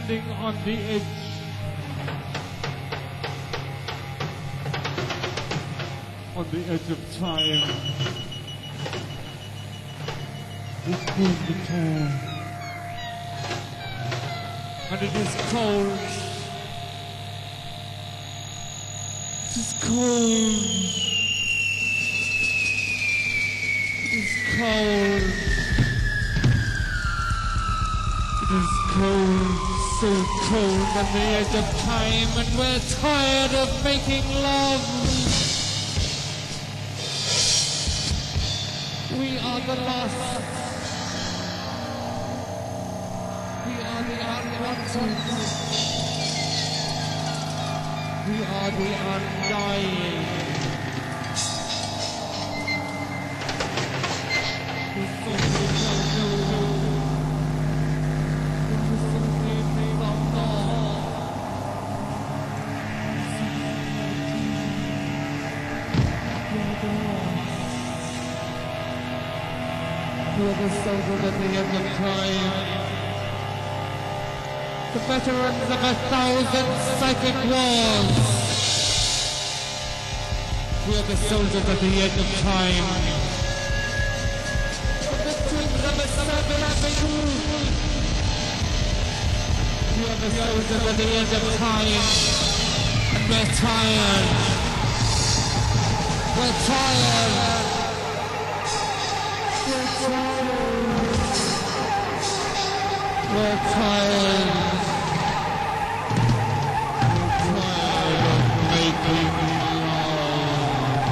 standing on the edge. On the edge of time. This is the time. And it is cold. It is cold. It is cold. It is cold, so cold on the edge of time, and we're tired of making love. We are the lost. We are the unwanted. We are the undying. We are the soldiers at the end of time. The veterans of 1,000 psychic wars. We are the soldiers at the end of time. The victims of a seven avenue. We are the soldiers at the end of time. And we're tired. We're tired. We're tired. We're tired of making love.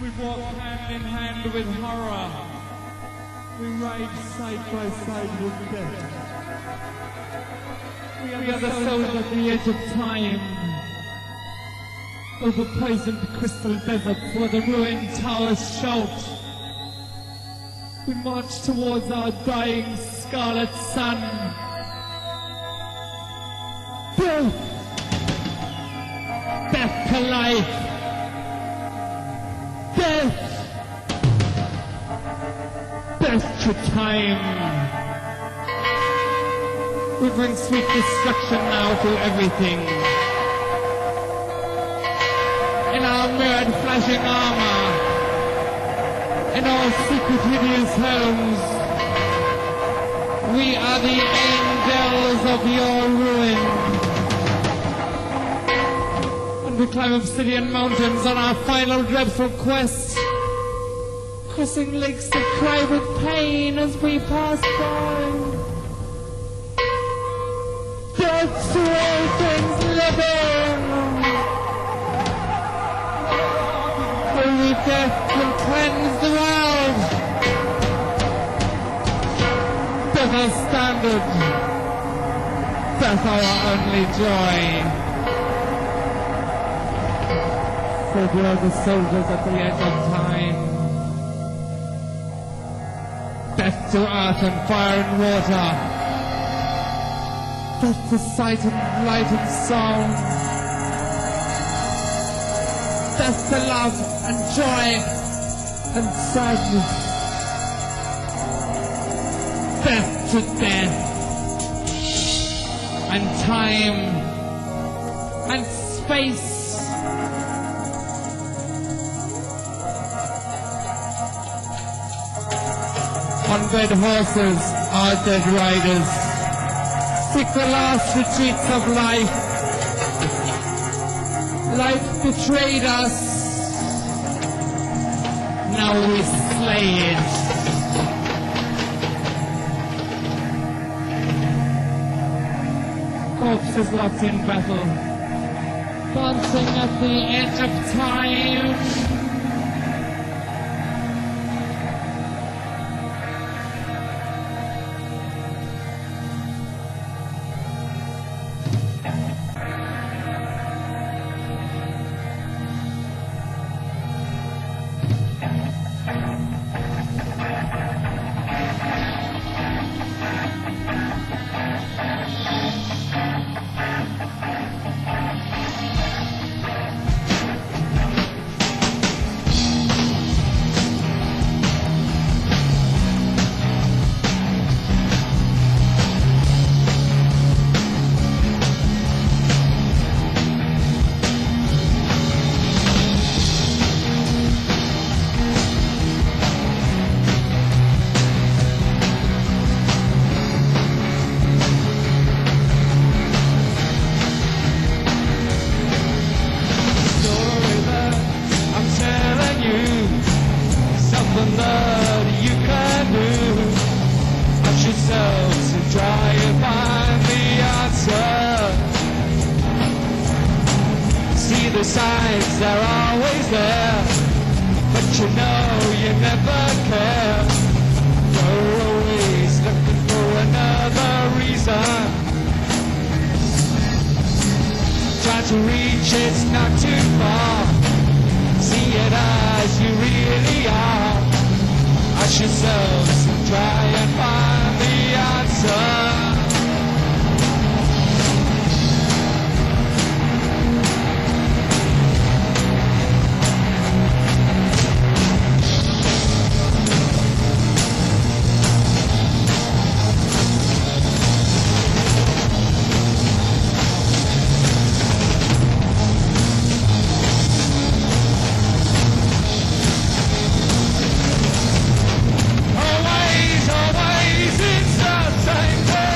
We walk hand in hand with horror. We ride side by side with death. We are the souls at the edge of time. Over poisoned crystal deserts where the ruined towers shout. We march towards our dying scarlet sun. Death! Death to life! Death! Death to time! We bring sweet destruction now to everything. In our mirrored flashing armor, in our secret hideous homes, we are the angels of your ruin. And we climb obsidian mountains on our final dreadful quest, crossing lakes that cry with pain as we pass by. Death to all things living! Only death can cleanse the world! Death our standard! Death our only joy! So we are the soldiers at the edge of time. Death to earth and fire and water. Death to sight and light and sound. Death to love and joy and sadness. Death to death. And time. And space. On dead horses are dead riders. Seek the last retreats of life. Life betrayed us. Now we slay it. Corpses locked in battle, dancing at the edge of time. The signs are always there, but you know you never care. You're always looking for another reason. Try to reach it's not too far. See it as you really are. Ask yourselves and try and find the answer. Always, it's the same thing.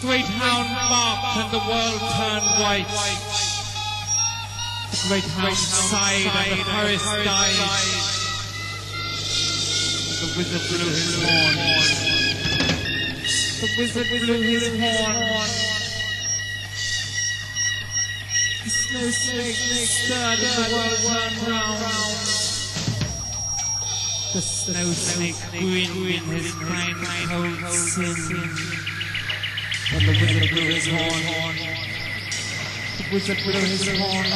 great hound barked and the world turned white. The great hound sighed and the forest died. The wizard blew his horn. The wizard blew his horn. The snow snake stirred and the world turned round. The snow snake grinned in his kind cold sin. And the wizard blew his horn. The wizard blew his horn.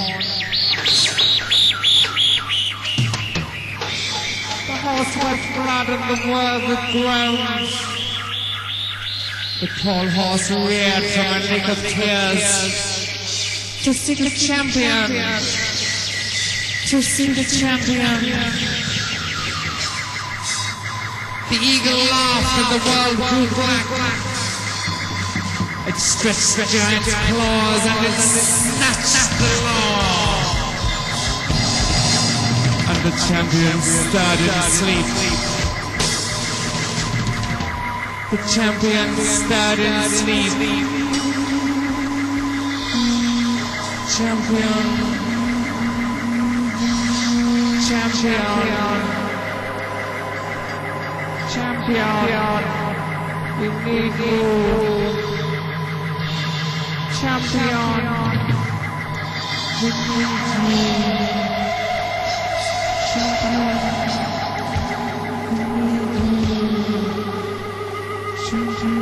The horse was blood and the world would groan. The tall horse reared from a lake of tears to see the champion. To see the champion. The eagle laughed and the world grew black. It stretched the giant's claws and it snatched the law. And the champion stirred in sleep. The champion stirred in sleep. Champion. Champion, we need you. Champion, we need you. Champion, we need you. Champion.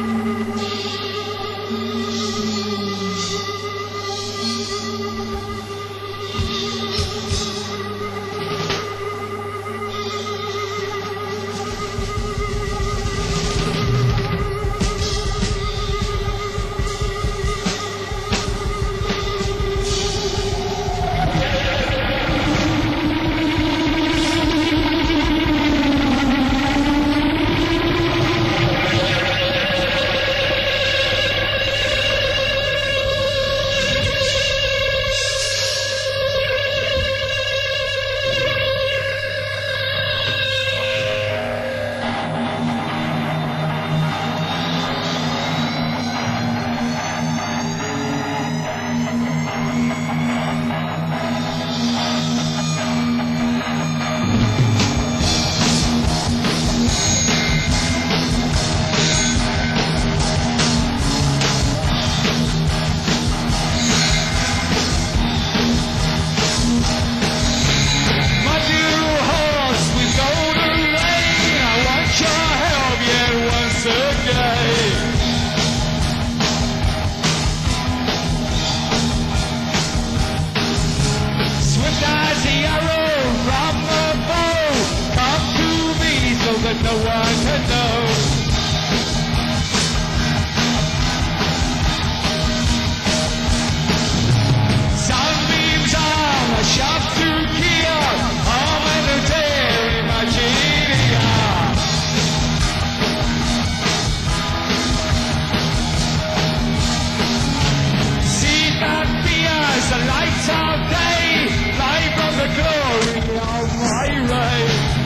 No one can know. Sunbeams are a sharp to kill. Home and a day in my genius. See that fears the lights of day. Light from the glory of my ray.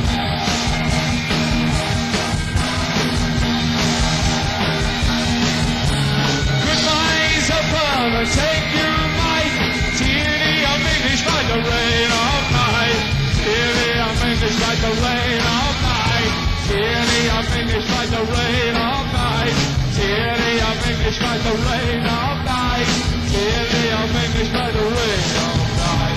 Take you might, tyranny of English by the rain of night. Tyranny of English by the rain of night. Tyranny of English by the rain of night. Tyranny of English by the rain of night. Tyranny of English by the rain of night.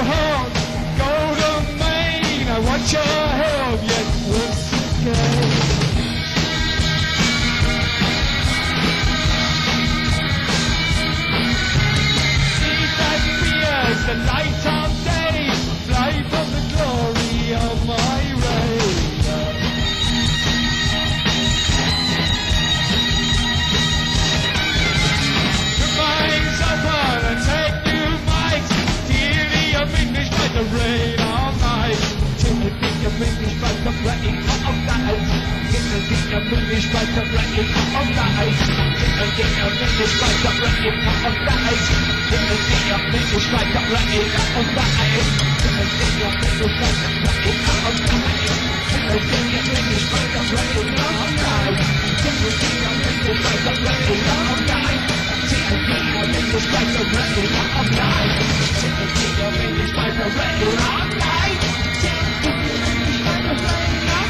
home, go to Maine. I want your help yet once again. See that fears the light of day, fly from the glory of my reign. The rain all night. Timothy, your English by the rain all night. Timothy, your English by the rain all night. Timothy, your English by the rain all night. Timothy, your English by the rain all night. Timothy, your English by the rain all night. Timothy, your English by the rain all night. Timothy, your English by the rain all night. Timothy, your English by the rain all night. Timothy, your English by the rain all night. Timothy, your English by the rain all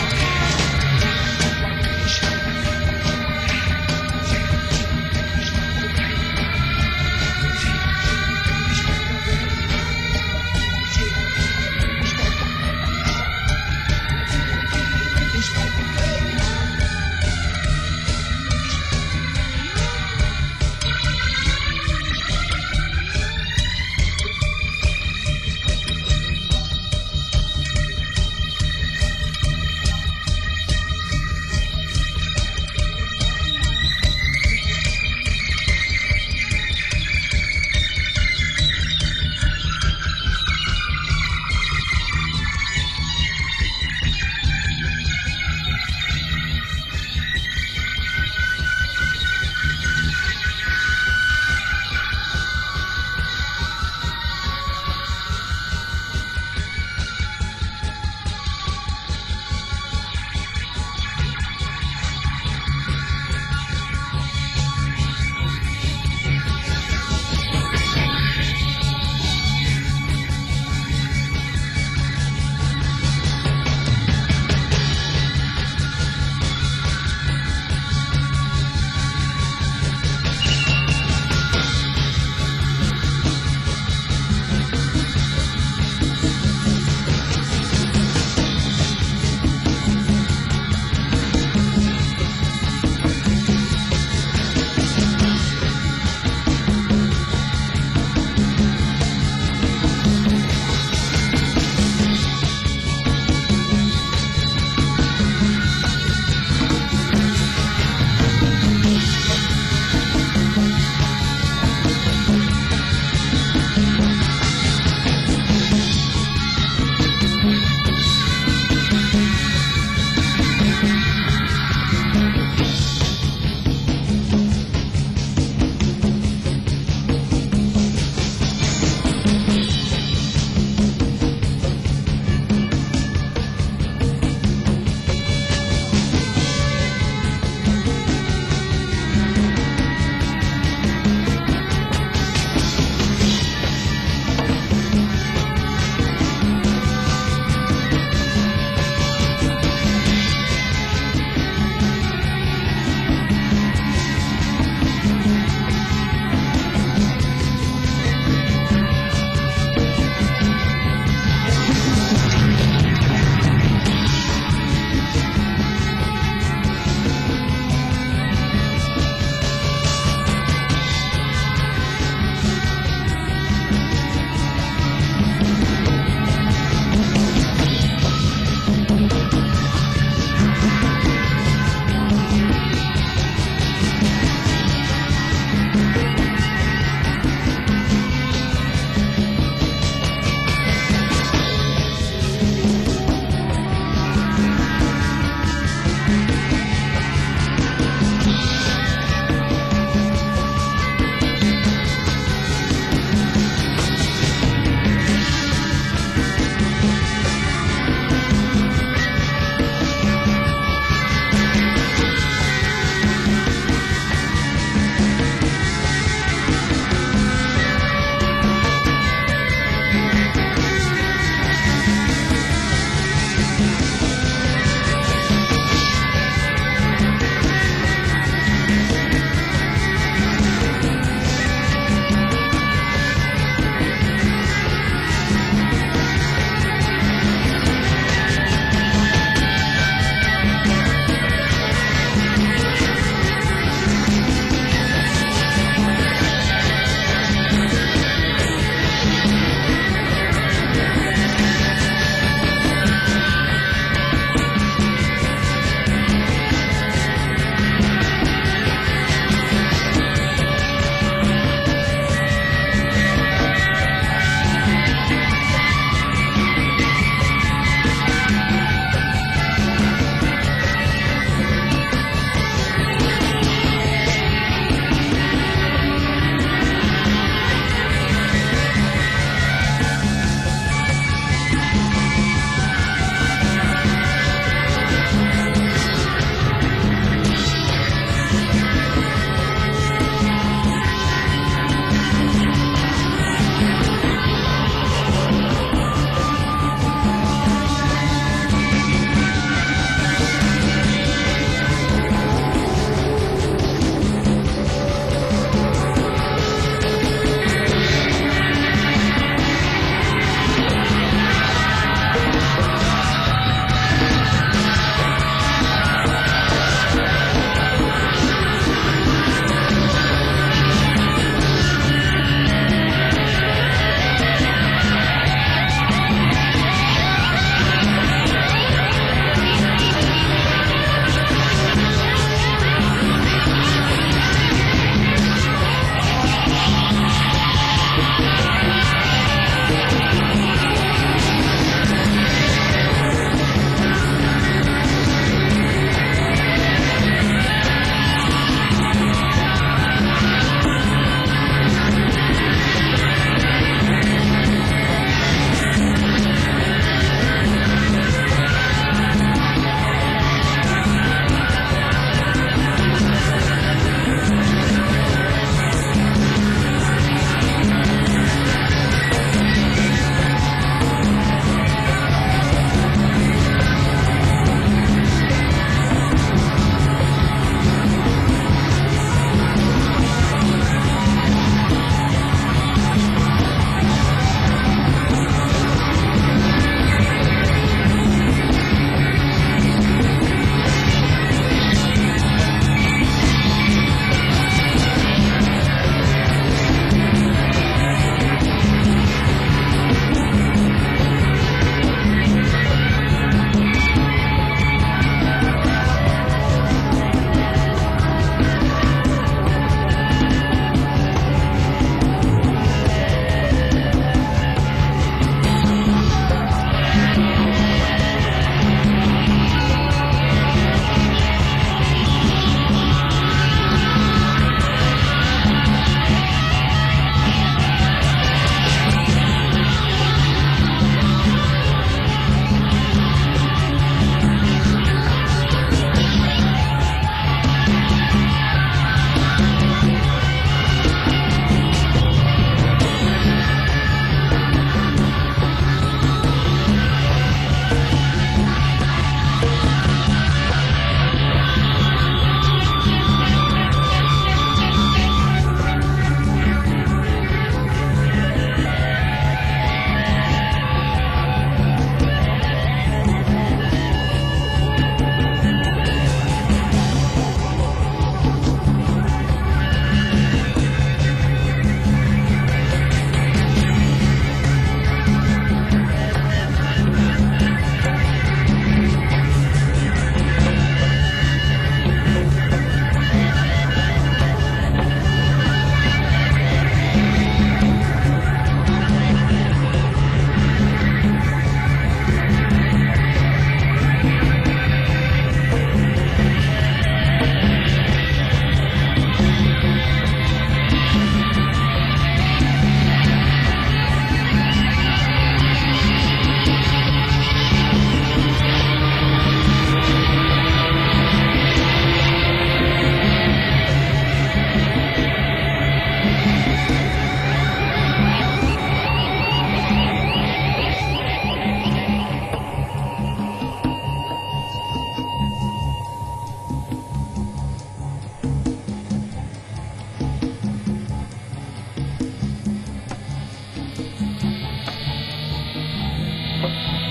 Bye.